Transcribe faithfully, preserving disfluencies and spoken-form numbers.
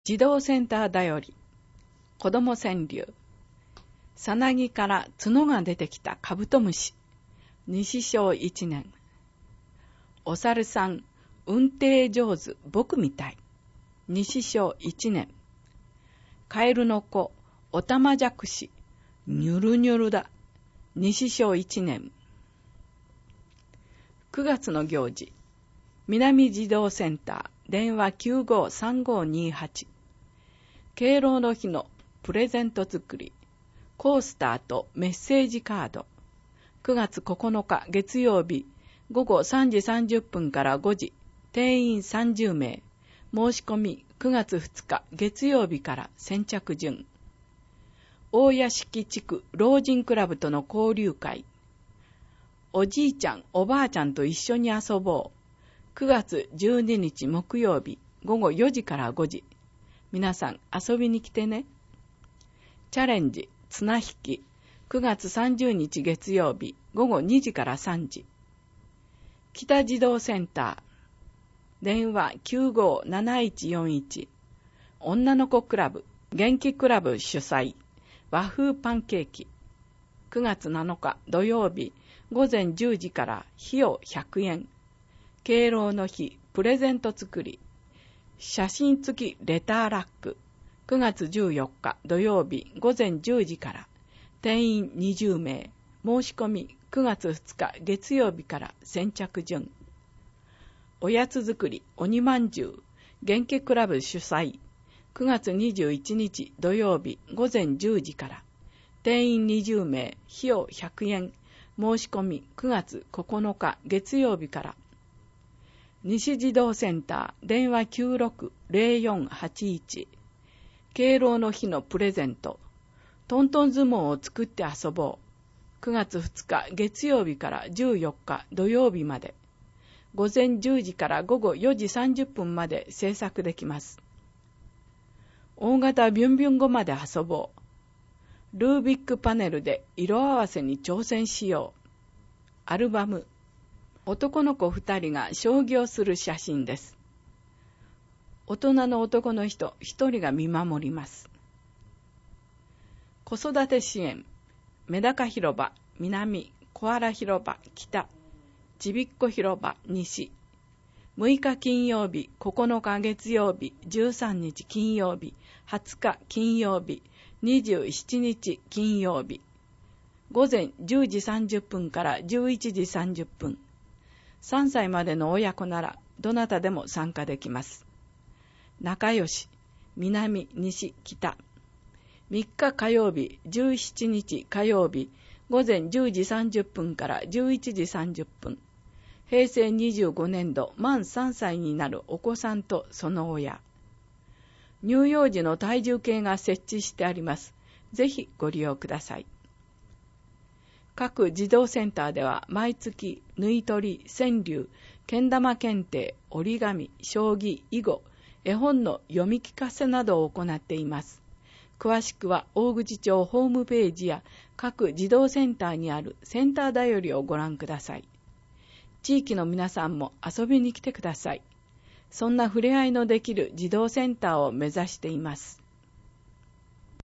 児童センターだより子ども川柳。さなぎから角が出てきたカブトムシ。西小一年。お猿さん運転上手僕みたい。西小一年。カエルの子おたまじゃくしニュルニュルだ。西小一年。くがつの行事。南児童センター電話 きゅうごさんごにはち。敬老の日のプレゼント作り。コースターとメッセージカード。くがつここのか月曜日ごごさんじさんじゅっぷんからごじ。定員さんじゅうめい。申し込みくがつふつか月曜日から先着順。大屋敷地区老人クラブとの交流会。おじいちゃんおばあちゃんと一緒に遊ぼう。くがつじゅうににち木曜日ごごよじからごじ。皆さん遊びに来てね。チャレンジ綱引きくがつさんじゅうにち月曜日ごごにじからさんじ。北児童センター電話 きゅうごなないちよんいち。女の子クラブ元気クラブ主催和風パンケーキ。くがつなのか土曜日ごぜんじゅうじから費用ひゃくえん。敬老の日プレゼント作り。写真付きレターラック。くがつじゅうよっか土曜日ごぜんじゅうじから。定員にじゅうめい。申し込みくがつふつか月曜日から先着順。おやつ作り鬼まんじゅう元気クラブ主催。くがつにじゅういちにち土曜日ごぜんじゅうじから。定員にじゅうめい。費用ひゃくえん。申し込みくがつここのか月曜日から。西児童センター電話 きゅうろくぜろよんはちいち。敬老の日のプレゼント。トントン相撲を作って遊ぼう。くがつふつか月曜日からじゅうよっか土曜日まで。ごぜんじゅうじからごごよじさんじゅっぷんまで制作できます。大型ビュンビュンゴマで遊ぼう。ルービックパネルで色合わせに挑戦しよう。アルバム。男の子ふたりが将棋をする写真です。大人の男の人ひとりが見守ります。子育て支援。メダカ広場南、コアラ広場北、ちびっこ広場西。むいか金曜日、ここのか月曜日、じゅうさんにち金曜日、はつか金曜日、にじゅうしちにち金曜日。ごぜんじゅうじさんじゅっぷんからじゅういちじさんじゅっぷん。さんさいまでの親子ならどなたでも参加できます。仲良し南西北。みっか火曜日じゅうしちにち火曜日ごぜんじゅうじさんじゅっぷんからじゅういちじさんじゅっぷん。へいせいにじゅうごねんど満さんさいになるお子さんとその親。乳幼児の体重計が設置してあります。ぜひご利用ください。各児童センターでは毎月縫い取り、川柳、けん玉検定、折り紙、将棋、囲碁、絵本の読み聞かせなどを行っています。詳しくは大口町ホームページや各児童センターにあるセンターだよりをご覧ください。地域の皆さんも遊びに来てください。そんな触れ合いのできる児童センターを目指しています。